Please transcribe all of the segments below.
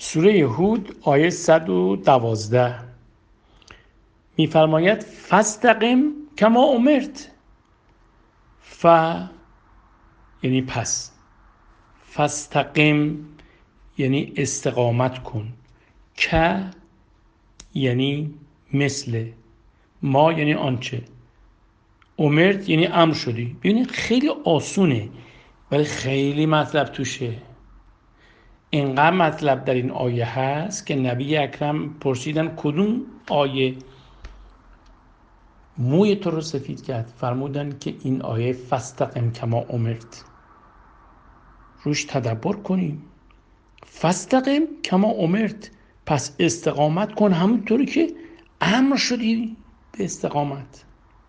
سوره هود آیه 112 می‌فرماید فاستقم کما امرت. یعنی پس، فاستقم یعنی استقامت کن، که یعنی مثل، ما یعنی آنچه، امرت یعنی امر شدی. ببینید خیلی آسونه ولی خیلی مطلب توشه. اینقدر مطلب در این آیه هست که نبی اکرم پرسیدن کدوم آیه موی تو رو سفید کرد؟ فرمودن که این آیه فاستقم کما امرت. روش تدبر کنیم. فاستقم کما امرت، پس استقامت کن همونطوری که امر شدی به استقامت.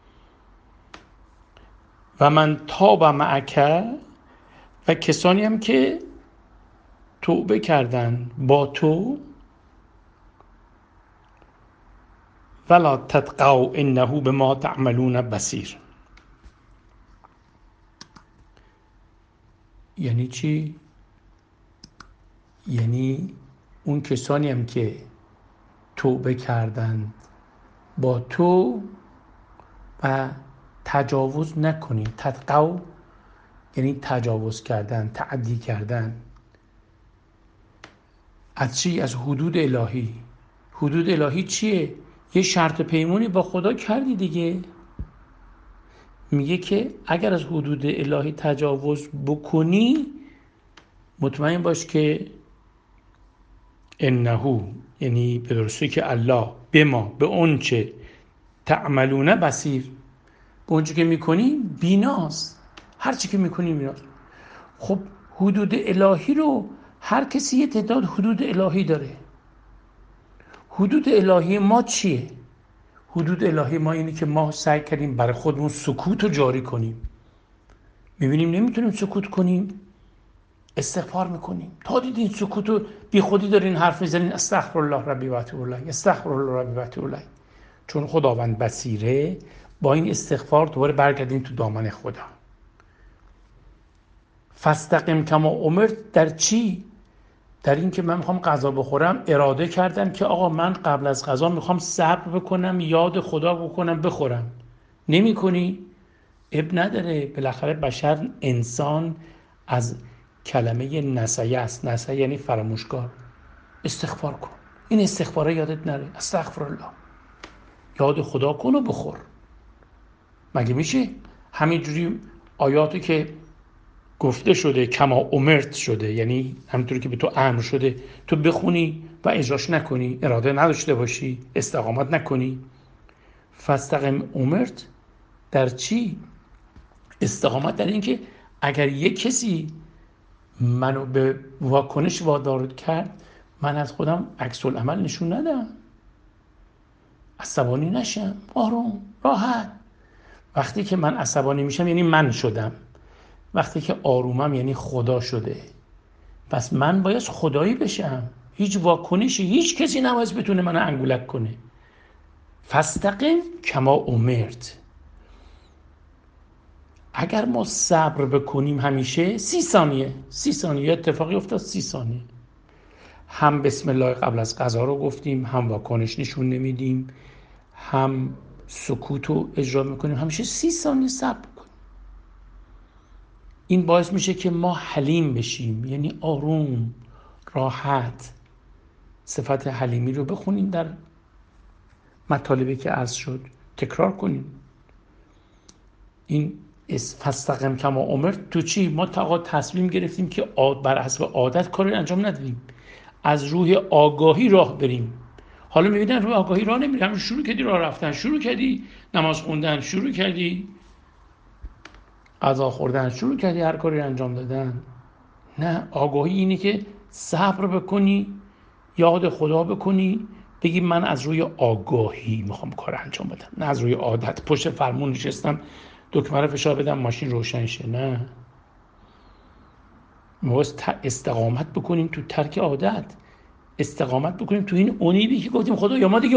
و من تاب معک، و کسانی هم که توبه کردن با تو، ولا تطغوا انه بما تعملون بصیر. یعنی چی؟ یعنی اون کسانی هم که توبه کردن با تو و تجاوز نکنی. تطغوا یعنی تجاوز کردن، تعدی کردن. از چی؟ از حدود الهی. حدود الهی چیه؟ یه شرط پیمونی با خدا کردی دیگه. میگه که اگر از حدود الهی تجاوز بکنی مطمئن باش که انه، یعنی به درستی که الله، به ما، به اون چه تعملون بصیر، به اون چه که میکنی بیناست. هر چی که میکنی بیناست. خب حدود الهی رو هر کسی یه تعداد حدود الهی داره. حدود الهی ما چیه؟ حدود الهی ما اینه که ما سعی کردیم برای خودمون سکوت رو جاری کنیم. میبینیم نمیتونیم سکوت کنیم، استغفار میکنیم. تا دیدین سکوت رو بی خودی دارین حرف میزنین استغفر الله ربی و اتوب الیه، استغفر الله ربی و اتوب الیه. چون خداوند بصیره، با این استغفار دوباره برگردین تو دامن خدا. فاستقم کما امرت در چی؟ در این که من میخوام غذا بخورم، اراده کردم که آقا من قبل از غذا میخوام صبر بکنم، یاد خدا بکنم بخورم. نمی کنی؟ اب نداره. بالاخره بشر، انسان از کلمه نسیه است. نسیه یعنی فراموشکار. استغفار کن. این استغفاره یادت نره. استغفر الله. یاد خدا کن و بخور. مگه میشه؟ همینجوری آیاتی که گفته شده کما امرت شده، یعنی همونطوری که به تو امر شده تو بخونی و اجراش نکنی، اراده نداشته باشی، استقامت نکنی. فاستقم امرت در چی؟ استقامت در این که اگر یک کسی منو به واکنش وادار کرد، من از خودم عکس العمل نشون ندم، عصبانی نشم، آروم راحت. وقتی که من عصبانی میشم یعنی من شدم. وقتی که آرومم یعنی خدا شده. پس من باید خدایی بشم. هیچ واکنشی، هیچ کسی نباید بتونه منو انگولک کنه. فاستقم کما امرت. اگر ما صبر بکنیم همیشه 30 ثانیه اتفاقی افتاد، 30 ثانیه هم بسم الله قبل از غذا رو گفتیم، هم واکنش نشون نمیدیم، هم سکوت رو اجرا میکنیم، همیشه 30 ثانیه صبر کنیم. این باعث میشه که ما حلیم بشیم، یعنی آروم راحت. صفت حلیمی رو بخونیم در مطالبی که عرض شد، تکرار کنیم. این فاستقم کما امرت تو چی؟ ما تصمیم گرفتیم که بر حسب عادت کار انجام ندیم، از روح آگاهی راه بریم. حالا میبینن روح آگاهی راه نمیریم، شروع کردی راه رفتن، شروع کردی نماز خوندن، شروع کردی غذا خوردن، شروع کردی هر کاری انجام دادن. نه، آگاهی اینه که صبر بکنی، یاد خدا بکنی، بگی من از روی آگاهی میخوام کار انجام بدم، نه از روی عادت. پشت فرمون نشستم دکمه رو فشار بدم ماشین روشن شه. نه، ما استقامت بکنیم تو ترک عادت، استقامت بکنیم تو این اونیبی که گفتیم خدا یا ما دیگه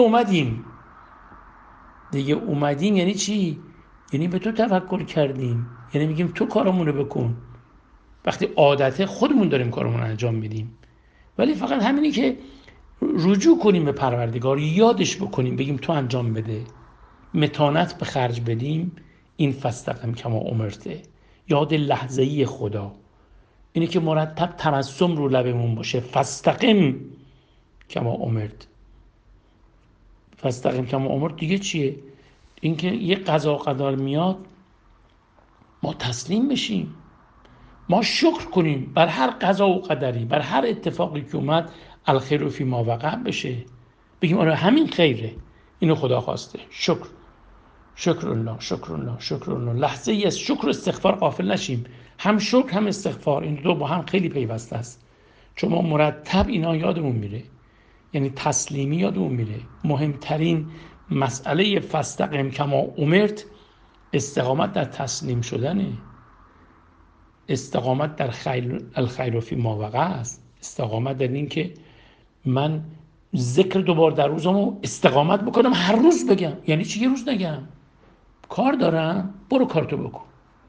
اومدیم. یعنی چی؟ یعنی به تو توکل کردیم، یعنی میگیم تو کارمون رو بکن. وقتی عادته خودمون داریم کارمون رو انجام میدیم. ولی فقط همینی که رجوع کنیم به پروردگار، یادش بکنیم، بگیم تو انجام بده، متانت به خرج بدیم. این فاستقم کما امرته، یاد لحظه‌ای خدا، اینه که مرتب تبسم رو لبمون باشه. فاستقم کما امرت. فاستقم کما امرت دیگه چیه؟ اینکه یه قضا قدر میاد ما تسلیم بشیم، ما شکر کنیم بر هر قضا و قدری، بر هر اتفاقی که اومد، الخیر فی ما وقع بشه، بگیم آره همین خیره، اینو خدا خواسته. شکر الله، شکر الله، شکر الله. لحظه ای از شکر و استغفار غافل نشیم. هم شکر هم استغفار، این دو با هم خیلی پیوسته است، چون ما مرتب اینا یادمون میره، یعنی تسلیمی یادمون میره. مهمترین مسئله فاستقم کما امرت استقامت در تسلیم شدنه، استقامت در الخیر فی ما وقع است، استقامت در این که من ذکر 2 بار در روزمو استقامت بکنم، هر روز بگم. یعنی چی یه روز نگم؟ کار دارم، برو کارتو بکن.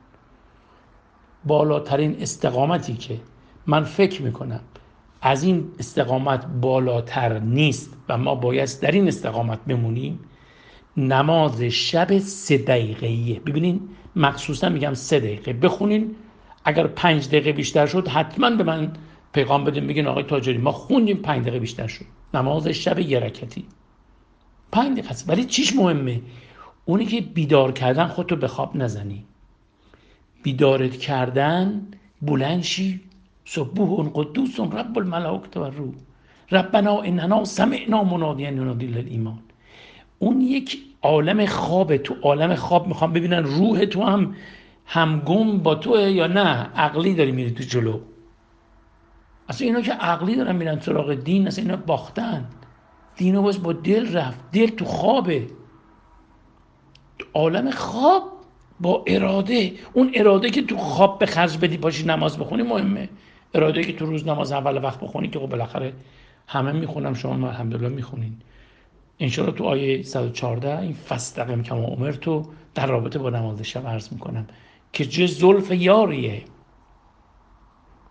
بالاترین استقامتی که من فکر میکنم از این استقامت بالاتر نیست و ما باید در این استقامت بمونیم، نماز شب 3 دقیقه‌ایه. ببینین مخصوصا میگم 3 دقیقه بخونین، اگر 5 دقیقه بیشتر شد حتما به من پیغام بدین، بگین آقای تاجری ما خوندیم 5 دقیقه بیشتر شد. نماز شب 1 رکعتی 5 دقیقه است. ولی چیش مهمه؟ اونی که بیدار کردن خودتو به خواب نزنی، بیدارت کردن بلند شی، سبوح قدوس رب الملائکه و الروح ربنا اننا سمعنا منادیا ینادی للایمان. اون یک عالم خوابه. تو عالم خواب میخوام ببینن روح تو هم گم با توه یا نه عقلی داری میری تو جلو. اصلا اینا که عقلی دارن میرن سراغ دین، اصلا اینا باختن. دینو باز با دل رفت، دل تو خوابه، تو عالم خواب با اراده. اون اراده که تو خواب به خرج بدی پاشی نماز بخونی مهمه. اراده که تو روز نماز اول وقت بخونی که خب بالاخره همه میخونم، شما الحمدلله میخونین. انشاءالله تو آیه 114 این فاستقم کما امرت رو در رابطه با نماز شب عرض میکنم که جز زلف یاریه